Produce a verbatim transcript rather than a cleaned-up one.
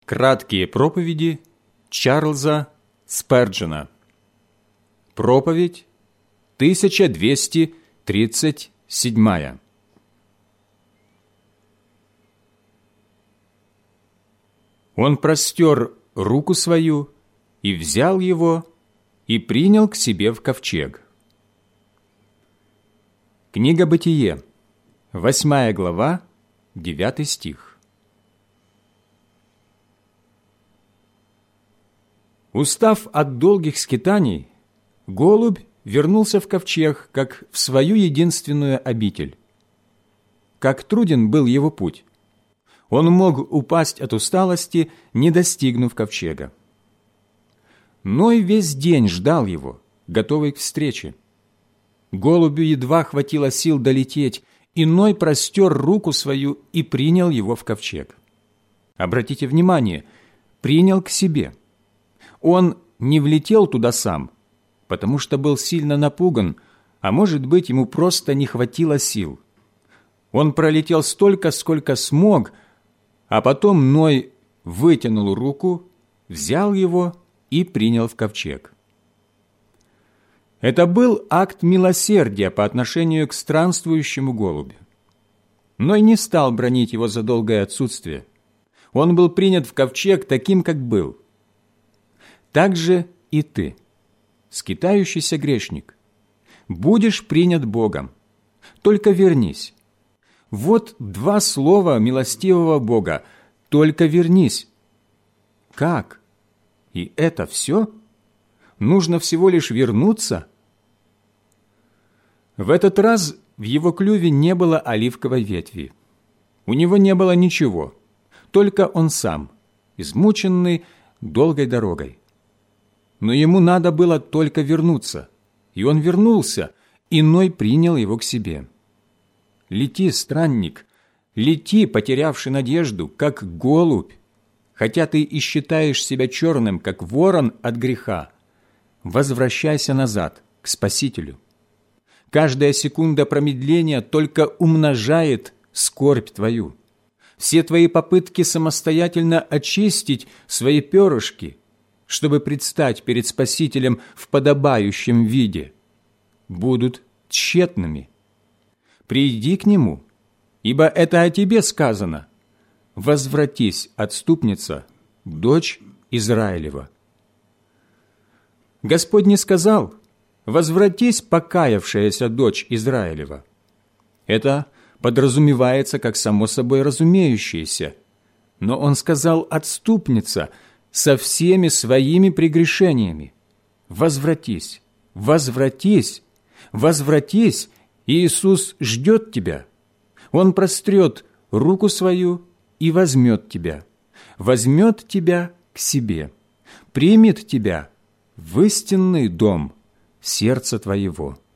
Краткие проповеди Чарльза Сперджена. Проповедь тысяча двести тридцать седьмая. Он простер руку свою и взял его, и принял к себе в ковчег. Книга Бытие, восьмая глава, девятый стих. Устав от долгих скитаний, голубь вернулся в ковчег, как в свою единственную обитель. Как труден был его путь. Он мог упасть от усталости, не достигнув ковчега. Ной весь день ждал его, готовый к встрече. Голубю едва хватило сил долететь, и Ной простер руку свою и принял его в ковчег. Обратите внимание, принял к себе. Он не влетел туда сам, потому что был сильно напуган, а может быть, ему просто не хватило сил. Он пролетел столько, сколько смог, а потом Ной вытянул руку, взял его и принял в ковчег. Это был акт милосердия по отношению к странствующему голубю. Ной не стал бранить его за долгое отсутствие. Он был принят в ковчег таким, как был. Так же и ты, скитающийся грешник, будешь принят Богом. Только вернись. Вот два слова милостивого Бога. Только вернись. Как? И это все? Нужно всего лишь вернуться? В этот раз в его клюве не было оливковой ветви. У него не было ничего, только он сам, измученный долгой дорогой. Но ему надо было только вернуться, и он вернулся, и Ной принял его к себе. Лети, странник, лети, потерявший надежду, как голубь, хотя ты и считаешь себя черным, как ворон от греха. Возвращайся назад, к Спасителю. Каждая секунда промедления только умножает скорбь твою. Все твои попытки самостоятельно очистить свои перышки, чтобы предстать перед Спасителем в подобающем виде, будут тщетными. Приди к Нему, ибо это о тебе сказано. Возвратись, отступница, дочь Израилева. Господь не сказал: возвратись, покаявшаяся дочь Израилева. Это подразумевается как само собой разумеющееся. Но Он сказал: отступница, со всеми своими прегрешениями. Возвратись, возвратись, возвратись, Иисус ждет тебя. Он прострет руку свою и возьмет тебя, возьмет тебя к себе, примет тебя в истинный дом сердца твоего.